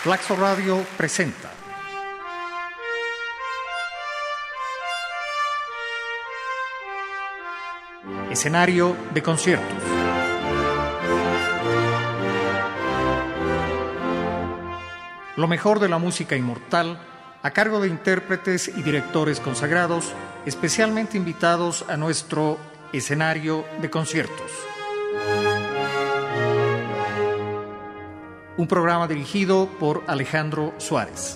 Flaxo Radio presenta Escenario de conciertos. Lo mejor de la música inmortal a cargo de intérpretes y directores consagrados, especialmente invitados a nuestro escenario de conciertos. Un programa dirigido por Alejandro Suárez.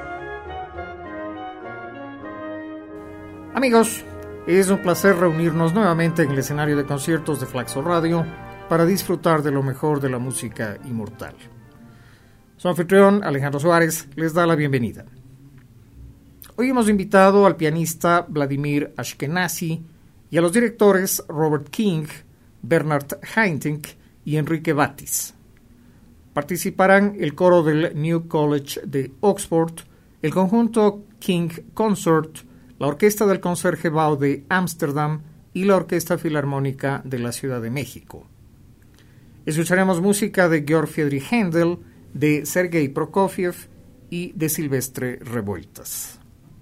Amigos, es un placer reunirnos nuevamente en el escenario de conciertos de Flaxo Radio para disfrutar de lo mejor de la música inmortal. Su anfitrión, Alejandro Suárez, les da la bienvenida. Hoy hemos invitado al pianista Vladimir Ashkenazy y a los directores Robert King, Bernard Haitink y Enrique Batis. Participarán el coro del New College de Oxford, el conjunto King Consort, la Orquesta del Concertgebouw de Ámsterdam y la Orquesta Filarmónica de la Ciudad de México. Escucharemos música de Georg Friedrich Händel, de Sergei Prokofiev y de Silvestre Revueltas.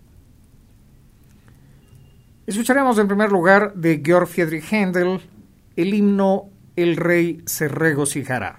Escucharemos en primer lugar de Georg Friedrich Händel el himno El Rey se regocijará.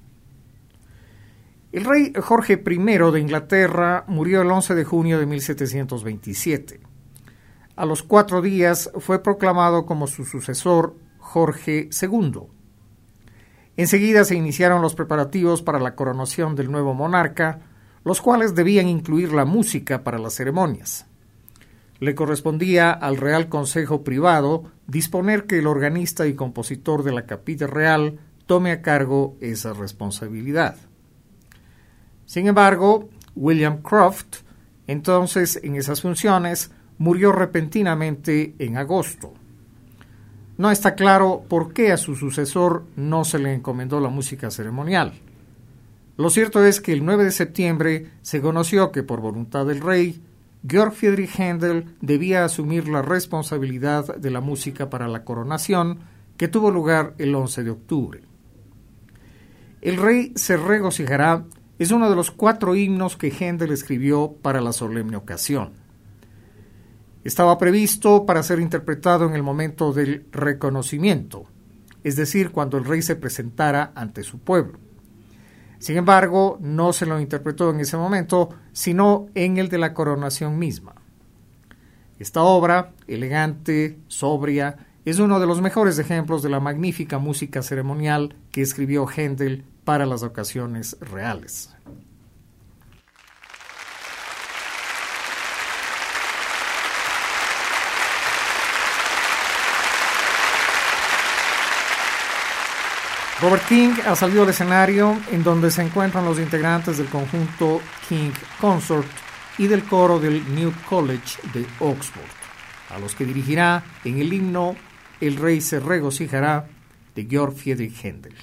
El rey Jorge I de Inglaterra murió el 11 de junio de 1727. A los 4 días fue proclamado como su sucesor Jorge II. Enseguida se iniciaron los preparativos para la coronación del nuevo monarca, los cuales debían incluir la música para las ceremonias. Le correspondía al Real Consejo Privado disponer que el organista y compositor de la Capilla Real tome a cargo esa responsabilidad. Sin embargo, William Croft, entonces en esas funciones, murió repentinamente en agosto. No está claro por qué a su sucesor no se le encomendó la música ceremonial. Lo cierto es que el 9 de septiembre se conoció que por voluntad del rey, Georg Friedrich Händel debía asumir la responsabilidad de la música para la coronación, que tuvo lugar el 11 de octubre. El Rey se regocijará es uno de los 4 himnos que Händel escribió para la solemne ocasión. Estaba previsto para ser interpretado en el momento del reconocimiento, es decir, cuando el rey se presentara ante su pueblo. Sin embargo, no se lo interpretó en ese momento, sino en el de la coronación misma. Esta obra, elegante, sobria, es uno de los mejores ejemplos de la magnífica música ceremonial que escribió Händel para las ocasiones reales. Robert King ha salido al escenario, en donde se encuentran los integrantes del conjunto King Consort y del coro del New College de Oxford, a los que dirigirá en el himno El Rey se regocijará de Georg Friedrich Händel.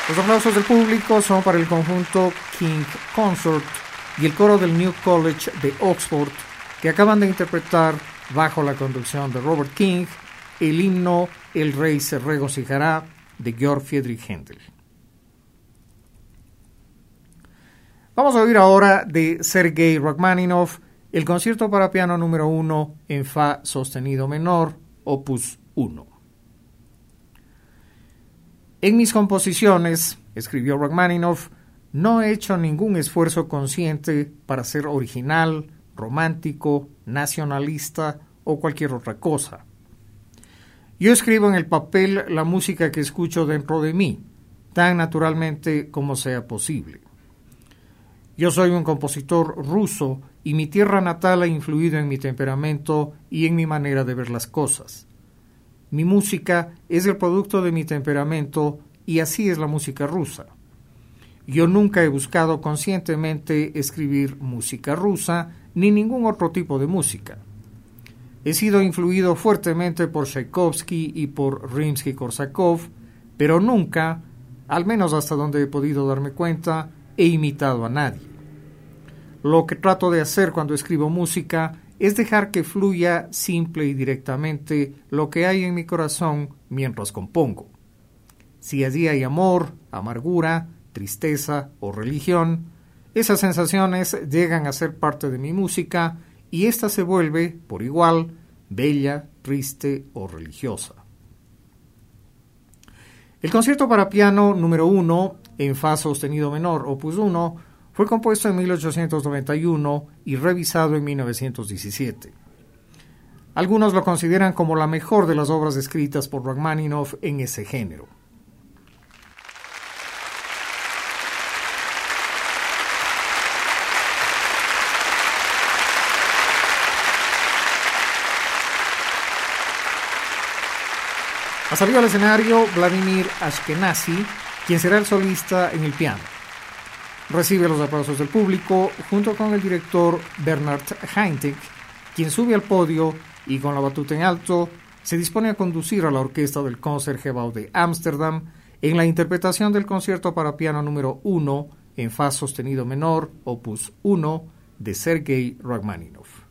Los aplausos del público son para el conjunto King Consort y el coro del New College de Oxford, que acaban de interpretar, bajo la conducción de Robert King, el himno El Rey se regocijará de Georg Friedrich Händel. Vamos a oír ahora de Sergei Rachmaninoff el concierto para piano número 1 en Fa sostenido menor, opus 1. En mis composiciones, escribió Rachmaninoff, no he hecho ningún esfuerzo consciente para ser original, romántico, nacionalista o cualquier otra cosa. Yo escribo en el papel la música que escucho dentro de mí, tan naturalmente como sea posible. Yo soy un compositor ruso y mi tierra natal ha influido en mi temperamento y en mi manera de ver las cosas. Mi música es el producto de mi temperamento y así es la música rusa. Yo nunca he buscado conscientemente escribir música rusa ni ningún otro tipo de música. He sido influido fuertemente por Tchaikovsky y por Rimsky-Korsakov, pero nunca, al menos hasta donde he podido darme cuenta, he imitado a nadie. Lo que trato de hacer cuando escribo música es dejar que fluya simple y directamente lo que hay en mi corazón mientras compongo. Si allí hay amor, amargura, tristeza o religión, esas sensaciones llegan a ser parte de mi música y ésta se vuelve, por igual, bella, triste o religiosa. El concierto para piano número 1, en Fa sostenido menor, opus 1, fue compuesto en 1891 y revisado en 1917. Algunos lo consideran como la mejor de las obras escritas por Rachmaninoff en ese género. Ha salido al escenario Vladimir Ashkenazy, quien será el solista en el piano. Recibe los aplausos del público junto con el director Bernard Haitink, quien sube al podio y con la batuta en alto se dispone a conducir a la orquesta del Concertgebouw de Ámsterdam en la interpretación del concierto para piano número 1 en Fa sostenido menor, opus 1, de Sergei Rachmaninoff.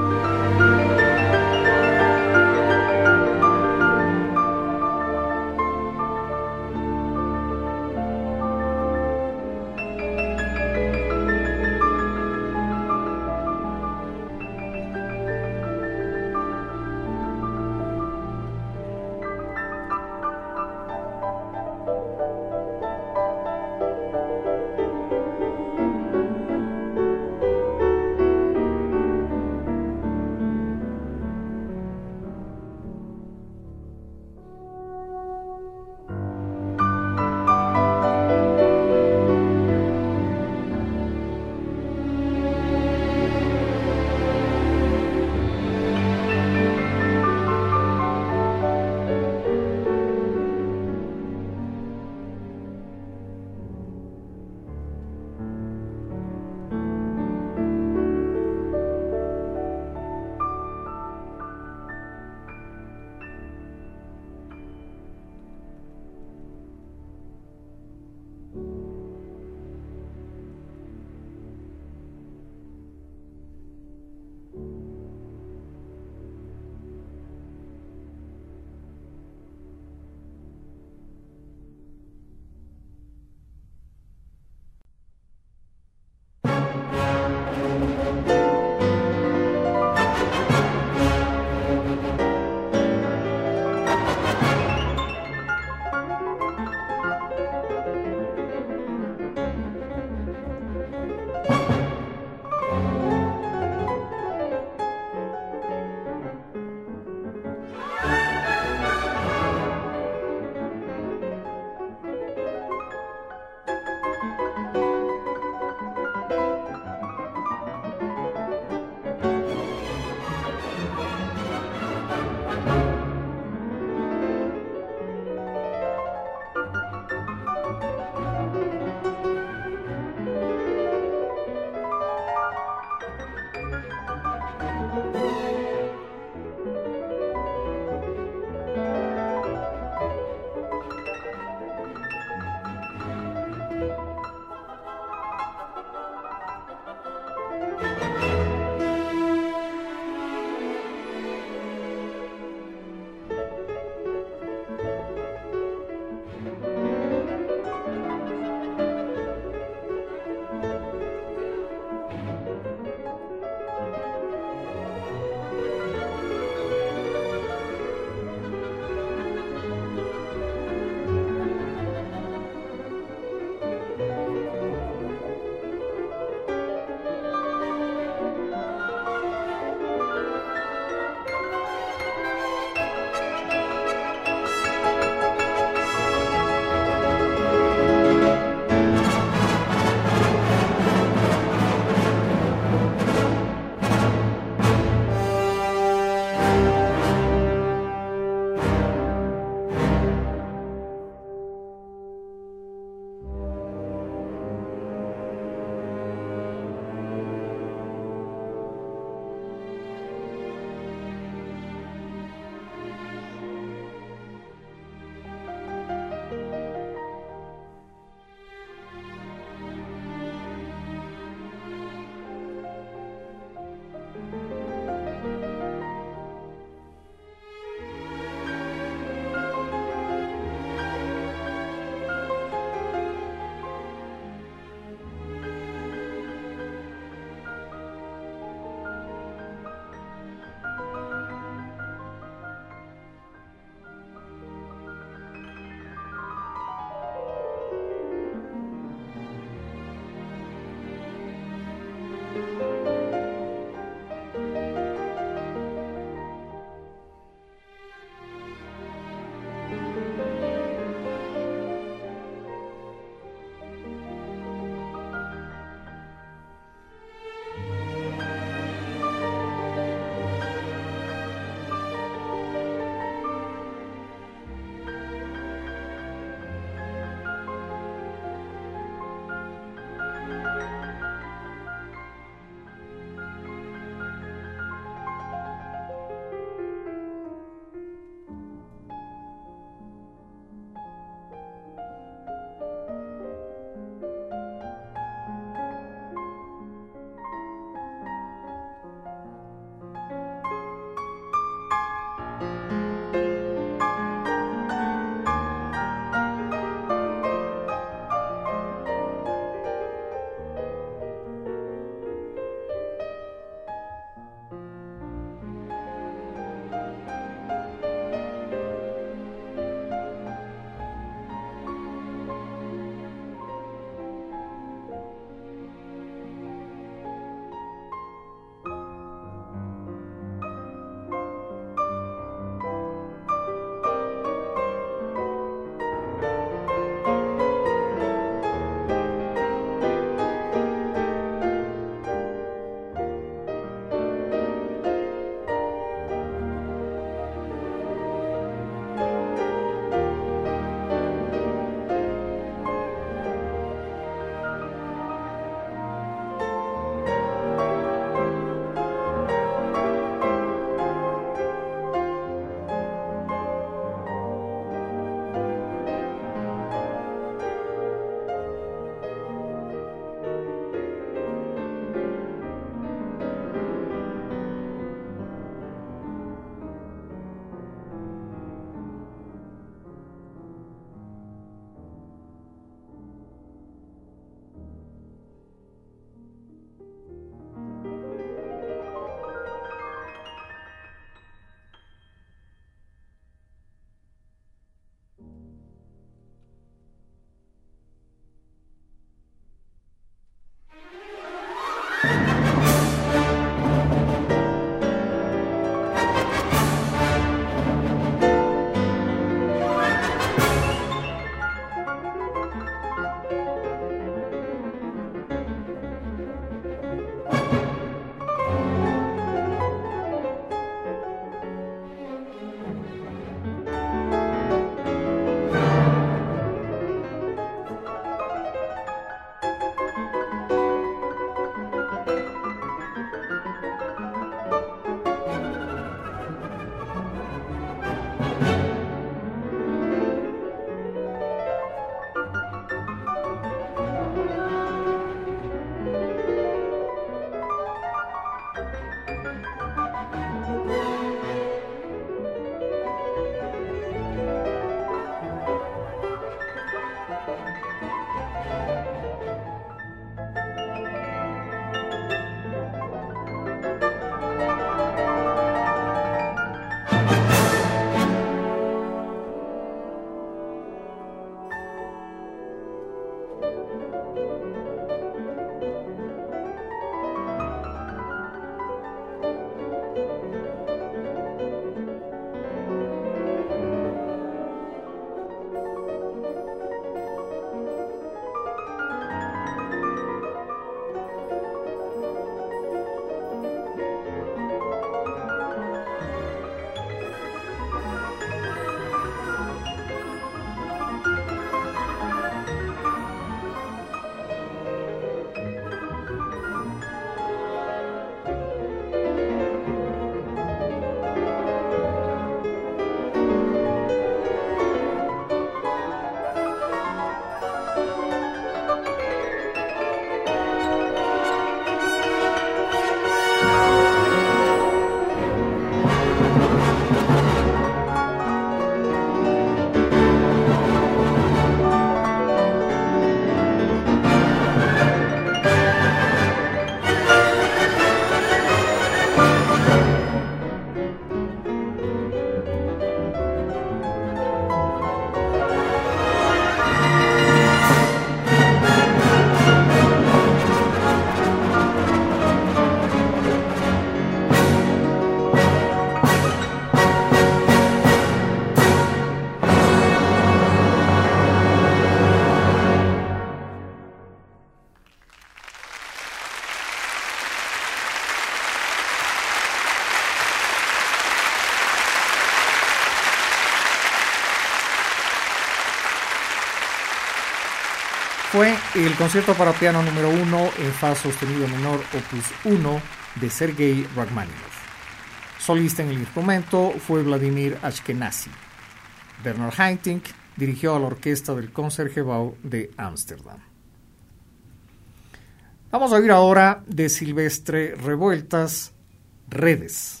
fue el concierto para piano número 1 en fa sostenido menor opus 1 de Sergei Rachmaninoff. Solista en el instrumento fue Vladimir Ashkenazy. Bernard Haitink dirigió a la orquesta del Concertgebouw de Ámsterdam. Vamos a oír ahora de Silvestre Revueltas, Redes.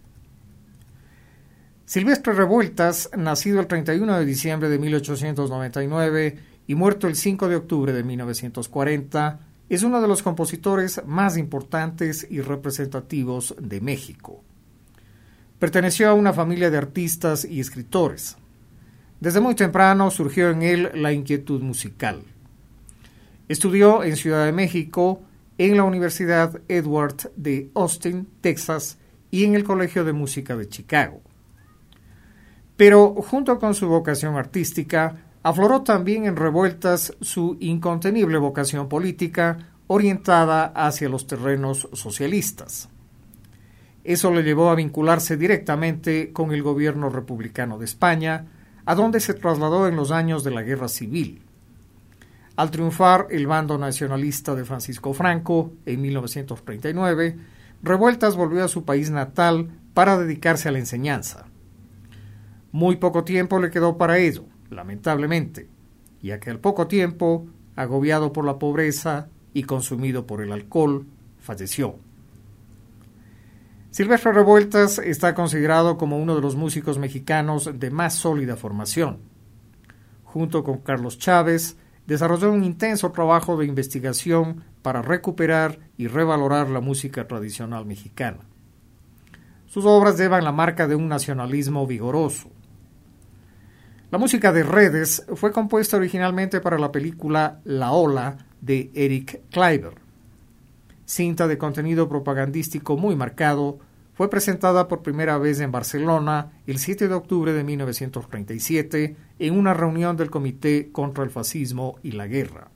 Silvestre Revueltas, nacido el 31 de diciembre de 1899 y muerto el 5 de octubre de 1940, es uno de los compositores más importantes y representativos de México. Perteneció a una familia de artistas y escritores. Desde muy temprano surgió en él la inquietud musical. Estudió en Ciudad de México, en la Universidad Edward de Austin, Texas, y en el Colegio de Música de Chicago. Pero junto con su vocación artística, afloró también en Revueltas su incontenible vocación política orientada hacia los terrenos socialistas. Eso le llevó a vincularse directamente con el gobierno republicano de España, a donde se trasladó en los años de la Guerra Civil. Al triunfar el bando nacionalista de Francisco Franco en 1939, Revueltas volvió a su país natal para dedicarse a la enseñanza. Muy poco tiempo le quedó para ello, lamentablemente, ya que al poco tiempo, agobiado por la pobreza y consumido por el alcohol, falleció. Silvestre Revueltas está considerado como uno de los músicos mexicanos de más sólida formación. Junto con Carlos Chávez, desarrolló un intenso trabajo de investigación para recuperar y revalorar la música tradicional mexicana. Sus obras llevan la marca de un nacionalismo vigoroso. La música de Redes fue compuesta originalmente para la película La Ola de Eric Kleiber. Cinta de contenido propagandístico muy marcado, fue presentada por primera vez en Barcelona el 7 de octubre de 1937 en una reunión del Comité contra el Fascismo y la Guerra.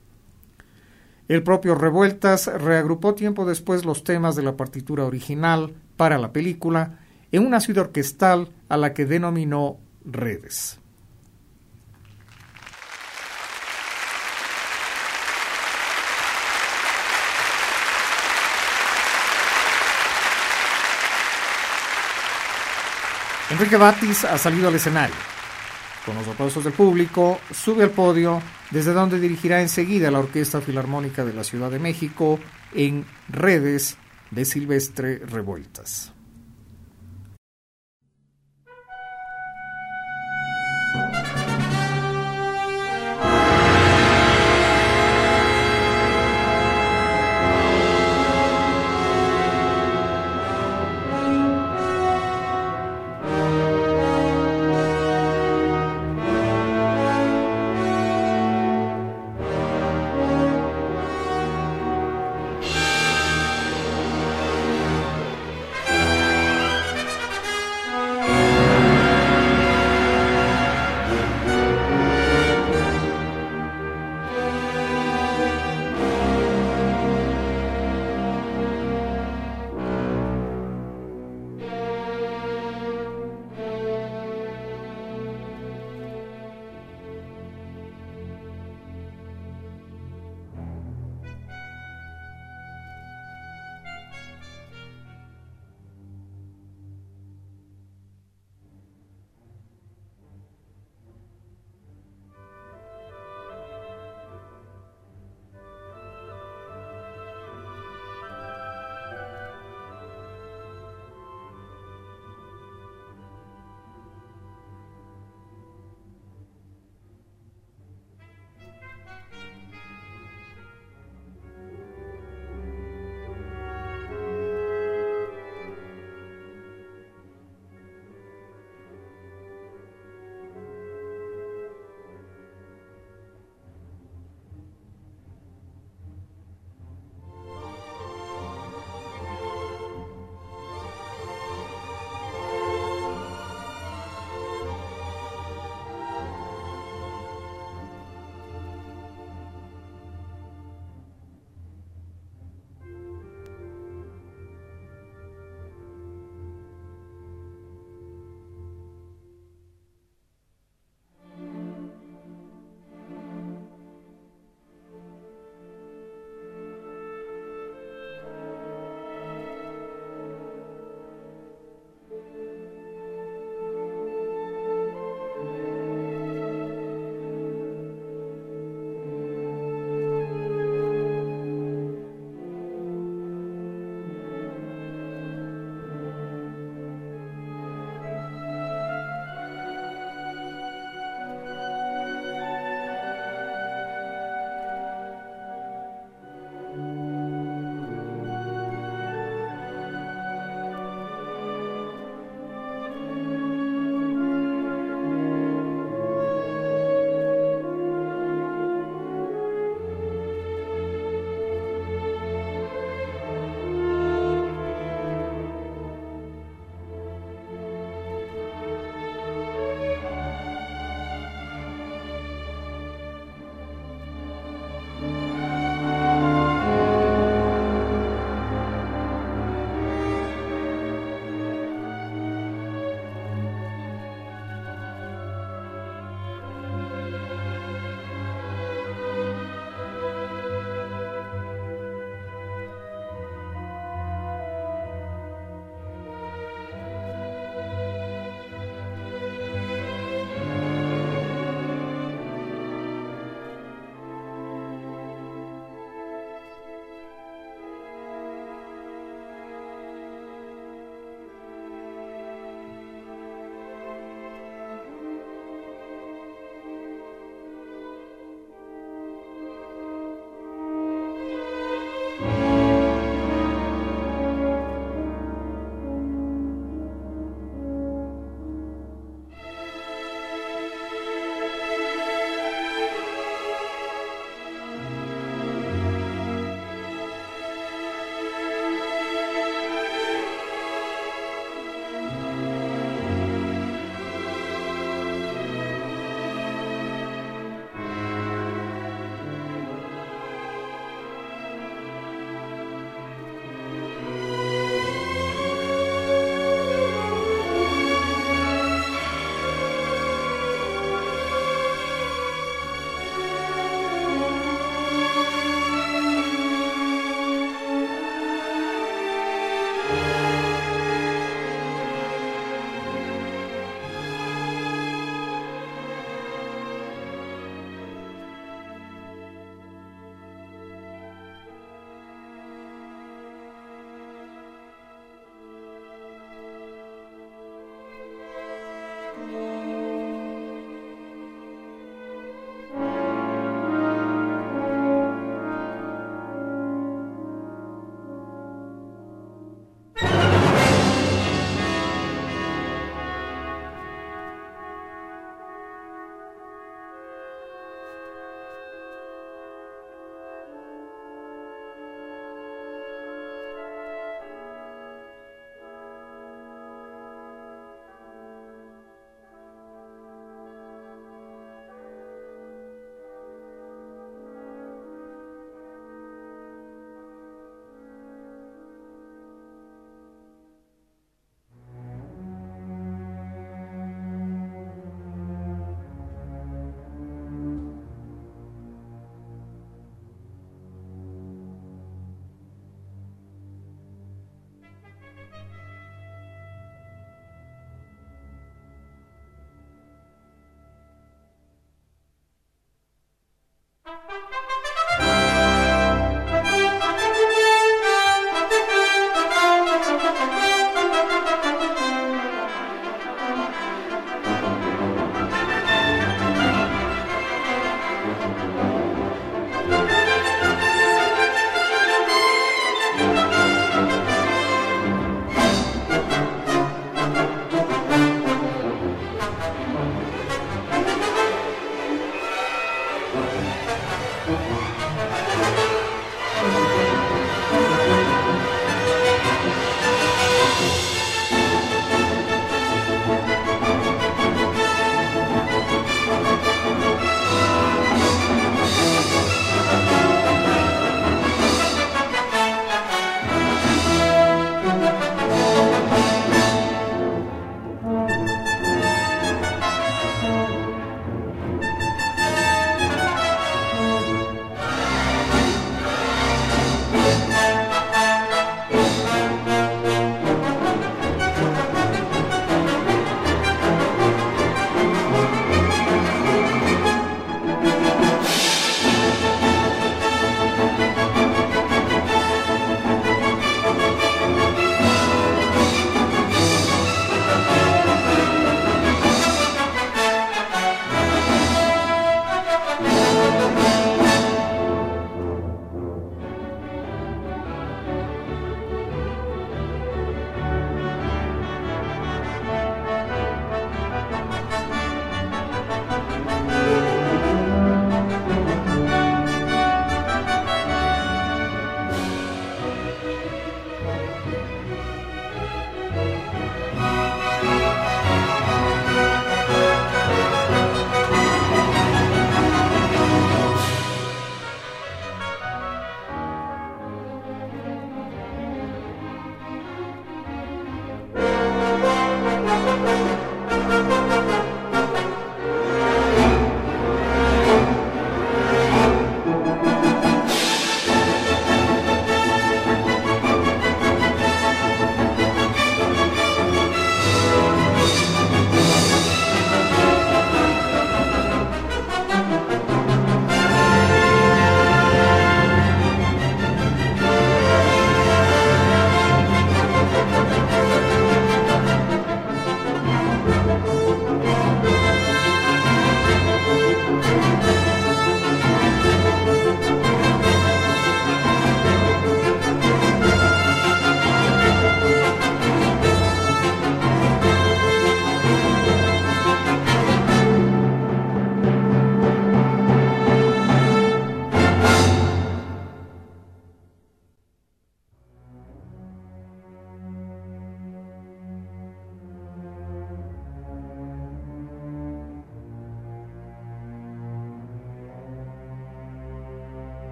El propio Revueltas reagrupó tiempo después los temas de la partitura original para la película en una suite orquestal a la que denominó Redes. Enrique Batis ha salido al escenario. Con los aplausos del público, sube al podio, desde donde dirigirá enseguida la Orquesta Filarmónica de la Ciudad de México en Redes de Silvestre Revueltas.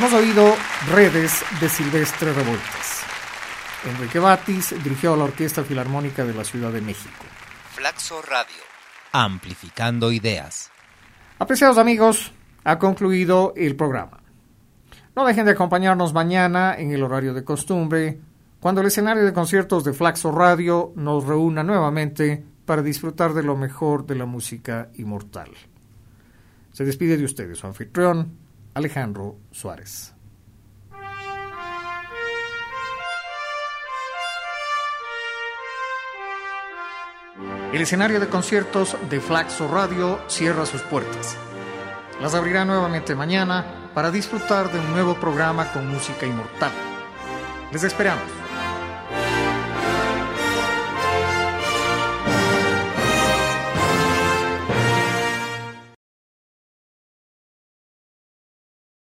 Hemos oído Redes de Silvestre Revueltas. Enrique Batis dirigió a la Orquesta Filarmónica de la Ciudad de México. Flaxo Radio, amplificando ideas. Apreciados amigos, ha concluido el programa. No dejen de acompañarnos mañana en el horario de costumbre, cuando el escenario de conciertos de Flaxo Radio nos reúna nuevamente para disfrutar de lo mejor de la música inmortal. Se despide de ustedes su anfitrión, Alejandro Suárez. El escenario de conciertos de Flaxo Radio cierra sus puertas. Las abrirá nuevamente mañana para disfrutar de un nuevo programa con música inmortal. Les esperamos.